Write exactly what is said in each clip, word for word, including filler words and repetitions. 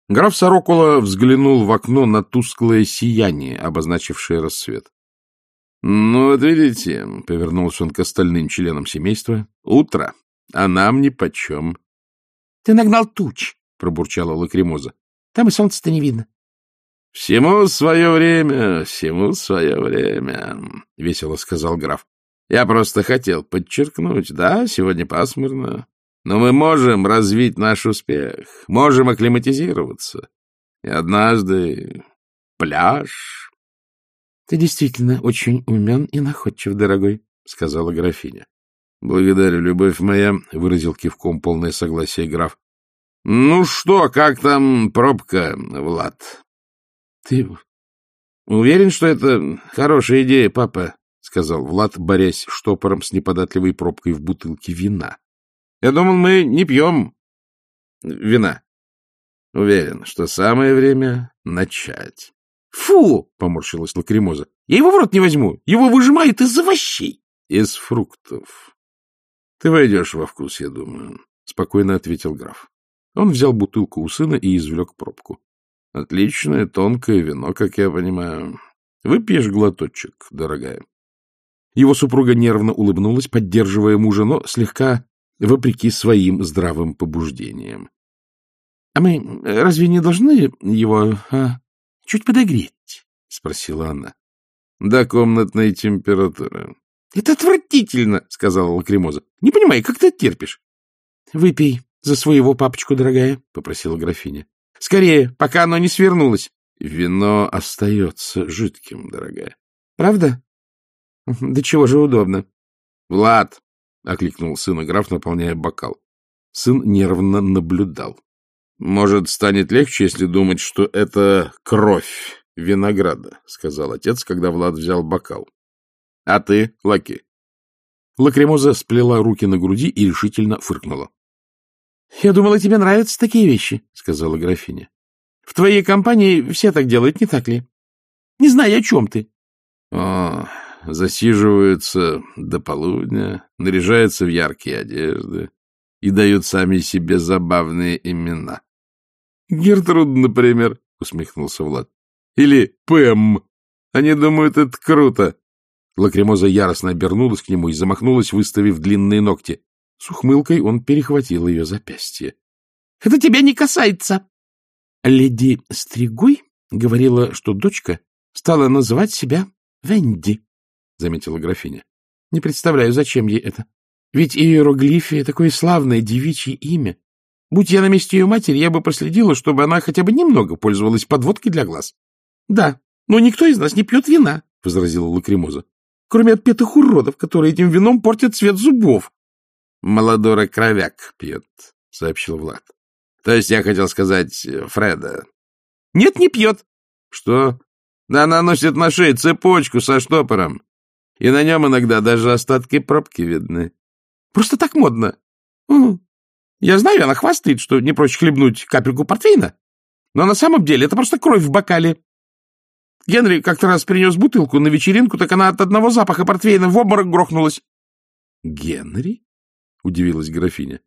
Граф Сорокула взглянул в окно на тусклое сияние, обозначившее рассвет. — Ну, вот видите, — повернулся он к остальным членам семейства, — утро, а нам нипочем. — Ты нагнал туч, — пробурчала Лакримоза. — Там и солнца-то не видно. — Всему свое время, всему свое время, — весело сказал граф. — Я просто хотел подчеркнуть, да, сегодня пасмурно, но мы можем развить наш успех, можем акклиматизироваться. И однажды пляж... — Ты действительно очень умен и находчив, дорогой, — сказала графиня. — Благодарю, любовь моя, — выразил кивком полное согласие граф. — Ну что, как там пробка, Влад? — Ты уверен, что это хорошая идея, папа? — сказал Влад, борясь штопором с неподатливой пробкой в бутылке вина. — Я думал, мы не пьем вина. — Уверен, что самое время начать. — Фу! — поморщилась Лакримоза. — Я его в рот не возьму. Его выжимают из овощей. — Из фруктов. — Ты войдешь во вкус, я думаю, — спокойно ответил граф. Он взял бутылку у сына и извлек пробку. — Отличное, тонкое вино, как я понимаю. Выпьешь глоточек, дорогая. Его супруга нервно улыбнулась, поддерживая мужа, но слегка вопреки своим здравым побуждениям. — А мы разве не должны его а, чуть подогреть? — спросила она. — До комнатной температуры. — Это отвратительно, — сказала Лакримоза. — Не понимаю, как ты это терпишь? — Выпей за своего папочку, дорогая, — попросила графиня. — Скорее, пока оно не свернулось. — Вино остается жидким, дорогая. — Правда? Да чего же удобно. — Влад! — окликнул сына граф, наполняя бокал. Сын нервно наблюдал. — Может, станет легче, если думать, что это кровь винограда, — сказал отец, когда Влад взял бокал. — А ты, Лаки? Лакримоза сплела руки на груди и решительно фыркнула. — Я думала, тебе нравятся такие вещи, — сказала графиня. — В твоей компании все так делают, не так ли? Не знаю, о чем ты. — О, засиживаются до полудня, наряжаются в яркие одежды и дают сами себе забавные имена. — Гертруд, например, — усмехнулся Влад. — Или Пэм. Они думают, это круто. Лакримоза яростно обернулась к нему и замахнулась, выставив длинные ногти. С ухмылкой он перехватил ее запястье. — Это тебя не касается. Леди Стригой говорила, что дочка стала называть себя Венди, — заметила графиня. — Не представляю, зачем ей это. Ведь иероглифия — такое славное девичье имя. Будь я на месте ее матери, я бы проследила, чтобы она хотя бы немного пользовалась подводкой для глаз. — Да, но никто из нас не пьет вина, — возразила Лакримоза, — кроме отпетых уродов, которые этим вином портят цвет зубов. — Молодора кровяк пьет, — сообщил Влад. — То есть я хотел сказать Фреда. — Нет, не пьет. — Что? Да она носит на шее цепочку со штопором, и на нем иногда даже остатки пробки видны. — Просто так модно. — Я знаю, она хвастает, что не прочь хлебнуть капельку портвейна, но на самом деле это просто кровь в бокале. Генри как-то раз принес бутылку на вечеринку, так она от одного запаха портвейна в обморок грохнулась. — Генри? — удивилась графиня.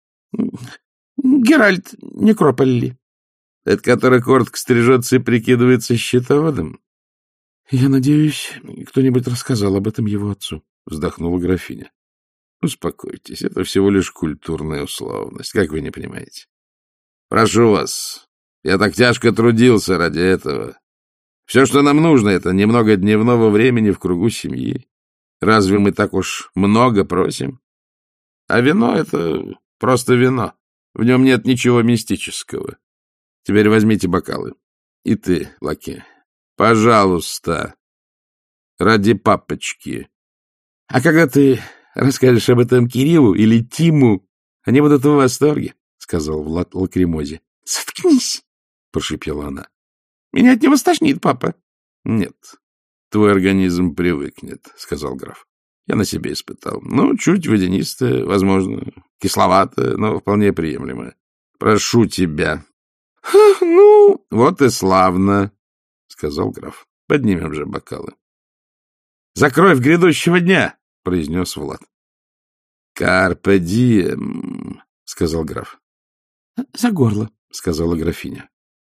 — Геральт Некрополли. — Это который коротко стрижется и прикидывается счетоводом? — Я надеюсь, кто-нибудь рассказал об этом его отцу, — вздохнула графиня. — Успокойтесь, это всего лишь культурная условность, как вы не понимаете. Прошу вас, я так тяжко трудился ради этого. Все, что нам нужно, это немного дневного времени в кругу семьи. Разве мы так уж много просим? А вино — это просто вино. В нем нет ничего мистического. Теперь возьмите бокалы. И ты, Лаки, пожалуйста, ради папочки. А когда ты расскажешь об этом Кириллу или Тиму, они будут в восторге, — сказал Влад Лакримозе. — Заткнись, — прошипела она. — Меня от него стошнит, папа. — Нет, твой организм привыкнет, — сказал граф. Я на себе испытал. Ну, чуть водянистое, возможно, кисловатое, но вполне приемлемое. Прошу тебя. — Ну, вот и славно, — сказал граф. — Поднимем же бокалы. — За кровь грядущего дня, — произнес Влад. — Карпе дием, — сказал граф. — За горло, — сказала графиня.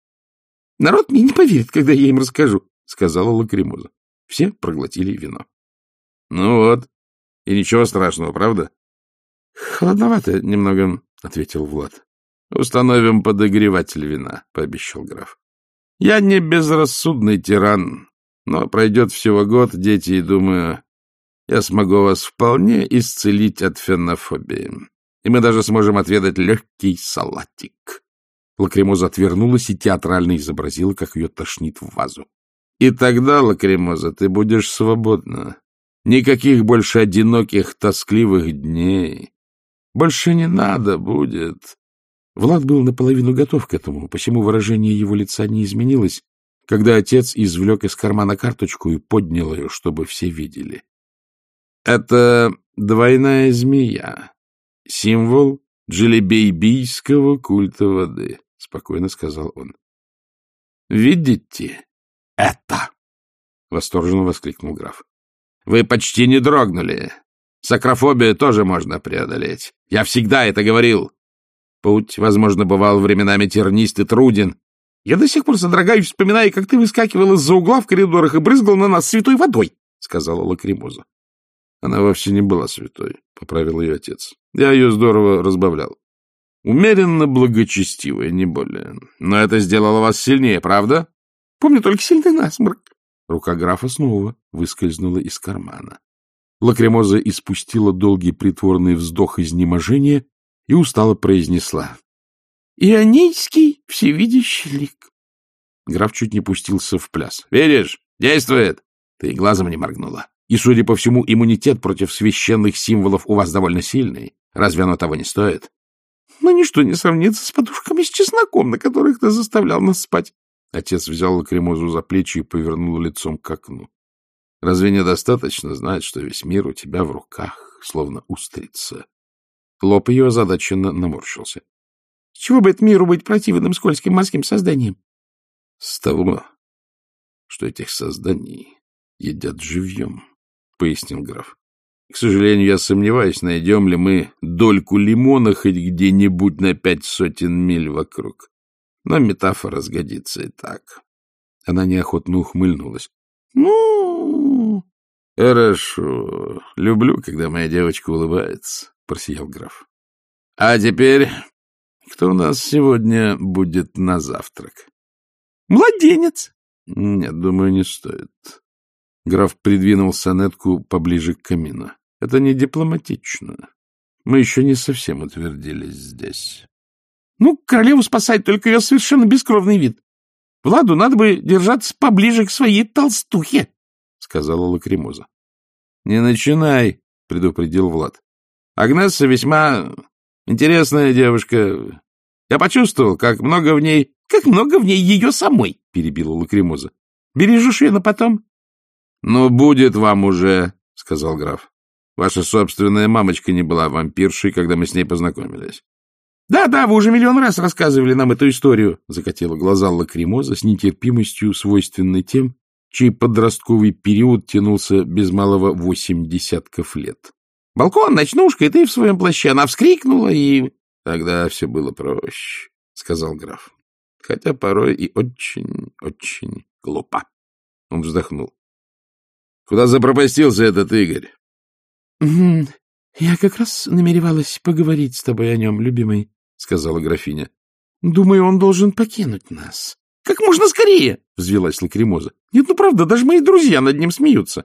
Народ мне не поверит, когда я им расскажу, — сказала Лакримоза. Все проглотили вино. — Ну вот. И ничего страшного, правда? — Холодновато немного, — ответил Влад. — Установим подогреватель вина, — пообещал граф. — Я не безрассудный тиран, но пройдет всего год, дети, и, думаю, я смогу вас вполне исцелить от фенофобии. И мы даже сможем отведать легкий салатик. Лакримоза отвернулась и театрально изобразила, как ее тошнит в вазу. И тогда, Лакримоза, ты будешь свободна. Никаких больше одиноких, тоскливых дней. Больше не надо будет. Влад был наполовину готов к этому, посему выражение его лица не изменилось, когда отец извлек из кармана карточку и поднял ее, чтобы все видели. Это двойная змея, символ джилибейбийского культа воды, — спокойно сказал он. — Видите это? — восторженно воскликнул граф. — Вы почти не дрогнули. Сакрофобию тоже можно преодолеть. Я всегда это говорил. Путь, возможно, бывал временами тернист и труден. Я до сих пор содрогаюсь, вспоминая, как ты выскакивал из-за угла в коридорах и брызгал на нас святой водой, — сказала Лакримоза. Она вовсе не была святой, — поправил ее отец. Я ее здорово разбавлял. Умеренно благочестивая, не более. Но это сделало вас сильнее, правда? Помню только сильный насморк. Рука графа снова выскользнула из кармана. Лакримоза испустила долгий притворный вздох изнеможения и устало произнесла: — Ионийский всевидящий лик. Граф чуть не пустился в пляс. — Видишь, действует! Ты и глазом не моргнула. И, судя по всему, иммунитет против священных символов у вас довольно сильный. Разве оно того не стоит? — Но ничто не сравнится с подушками с чесноком, на которых ты заставлял нас спать. Отец взял Лакримозу за плечи и повернул лицом к окну. — Разве недостаточно знать, что весь мир у тебя в руках, словно устрица? Лоб ее озадаченно наморщился. — С чего бы это миру быть противным скользким морским созданием? — С того, что этих созданий едят живьем, — пояснил граф. — К сожалению, я сомневаюсь, найдем ли мы дольку лимона хоть где-нибудь на пять сотен миль вокруг. Но метафора сгодится и так. Она неохотно ухмыльнулась. — Ну... — Хорошо. Люблю, когда моя девочка улыбается, — просиял граф. — А теперь кто у нас сегодня будет на завтрак? — Младенец. — Нет, думаю, не стоит. Граф придвинул сонетку поближе к камину. — Это не дипломатично. Мы еще не совсем утвердились здесь. — Ну, королеву спасать, только ее совершенно бескровный вид. Владу надо бы держаться поближе к своей толстухе, — сказала Лакримоза. — Не начинай, — предупредил Влад. — Агнесса весьма интересная девушка. Я почувствовал, как много в ней... — Как много в ней ее самой, — перебила Лакримоза. — Бережешь ее на потом? — Ну, будет вам уже, — сказал граф. Ваша собственная мамочка не была вампиршей, когда мы с ней познакомились. Да, — Да-да, вы уже миллион раз рассказывали нам эту историю, — закатила глаза Лакримоза с нетерпимостью, свойственной тем, чей подростковый период тянулся без малого восемь десятков лет. Балкон, ночнушка, и ты в своем плаще. Она вскрикнула, и... — Тогда все было проще, — сказал граф. Хотя порой и очень-очень глупо. Он вздохнул. — Куда запропастился этот Игорь? — Я как раз намеревалась поговорить с тобой о нем, любимый, — сказала графиня. — Думаю, он должен покинуть нас. — Как можно скорее! — взвилась Лакримоза. — Нет, ну правда, даже мои друзья над ним смеются.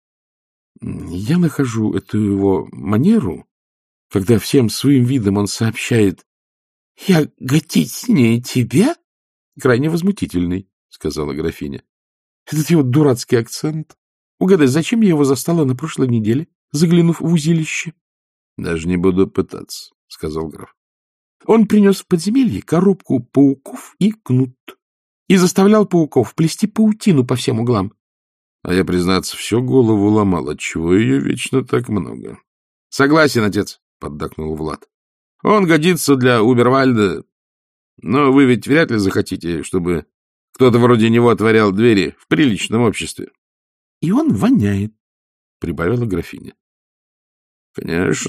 — Я нахожу эту его манеру, когда всем своим видом он сообщает: — Я готичнее тебя? — Крайне возмутительный, — сказала графиня. — Этот его дурацкий акцент. Угадай, зачем я его застала на прошлой неделе, заглянув в узилище? — Даже не буду пытаться, — сказал граф. Он принес в подземелье коробку пауков и кнут и заставлял пауков плести паутину по всем углам. А я, признаться, всю голову ломал, отчего ее вечно так много. — Согласен, отец, — поддакнул Влад. — Он годится для Убервальда, но вы ведь вряд ли захотите, чтобы кто-то вроде него отворял двери в приличном обществе. — И он воняет, — прибавила графиня. —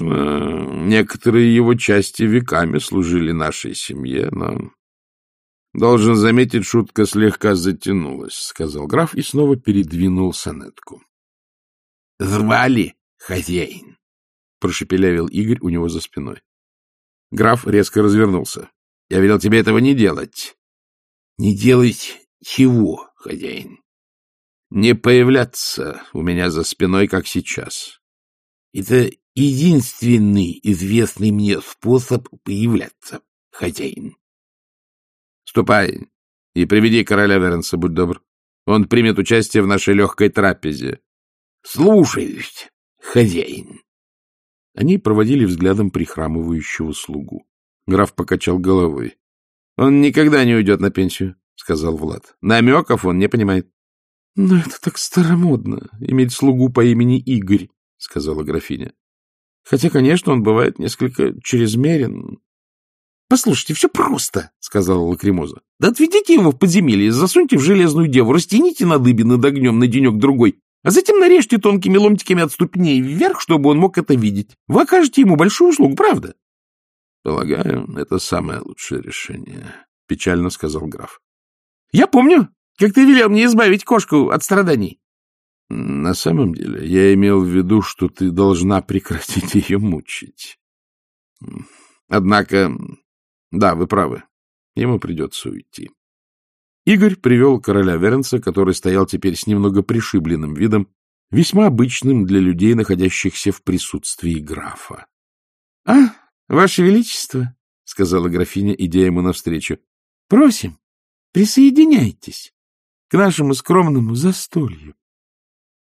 Конечно, некоторые его части веками служили нашей семье, но — Должен заметить, шутка слегка затянулась, — сказал граф и снова передвинул сонетку. — Звали, хозяин? — прошепелявил Игорь у него за спиной. Граф резко развернулся. — Я велел тебе этого не делать. — Не делать чего, хозяин? — Не появляться у меня за спиной, как сейчас. — Это единственный известный мне способ появляться, хозяин. — Ступай и приведи короля Веренса, будь добр. Он примет участие в нашей легкой трапезе. — Слушаюсь, хозяин. Они проводили взглядом прихрамывающего слугу. Граф покачал головой. — Он никогда не уйдет на пенсию, — сказал Влад. — Намеков он не понимает. — Но это так старомодно, иметь слугу по имени Игорь, — сказала графиня. — Хотя, конечно, он бывает несколько чрезмерен. — Послушайте, все просто, — сказала Лакримоза. — Да отведите его в подземелье, засуньте в железную деву, растяните на дыбе над огнем на денек-другой, а затем нарежьте тонкими ломтиками от ступней вверх, чтобы он мог это видеть. Вы окажете ему большую услугу, правда? — Полагаю, это самое лучшее решение, — печально сказал граф. — Я помню, как ты велел мне избавить кошку от страданий. — На самом деле, я имел в виду, что ты должна прекратить ее мучить. Однако, да, вы правы, ему придется уйти. Игорь привел короля Веренса, который стоял теперь с немного пришибленным видом, весьма обычным для людей, находящихся в присутствии графа. — А, ваше величество, — сказала графиня, идя ему навстречу, — просим, присоединяйтесь к нашему скромному застолью.